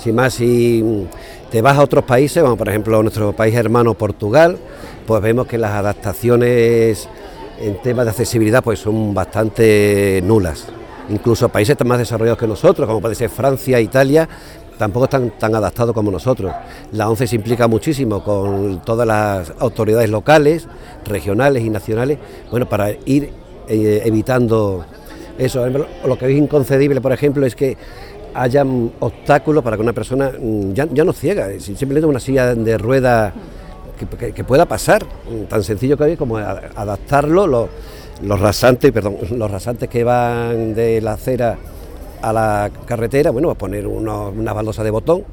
Sin más, si te vas a otros países, como por ejemplo nuestro país hermano Portugal, pues vemos que las adaptaciones en temas de accesibilidad pues son bastante nulas. Incluso países más desarrollados que nosotros, como puede ser Francia, Italia, tampoco están tan adaptados como nosotros. La ONCE se implica muchísimo con todas las autoridades locales, regionales y nacionales, bueno, para ir evitando eso. Lo que es inconcebible, por ejemplo, es que hayan obstáculos para que una persona ya no ciega, simplemente una silla de ruedas que pueda pasar, tan sencillo que es como adaptarlo, los rasantes que van de la acera a la carretera, bueno, pues poner una baldosa de botón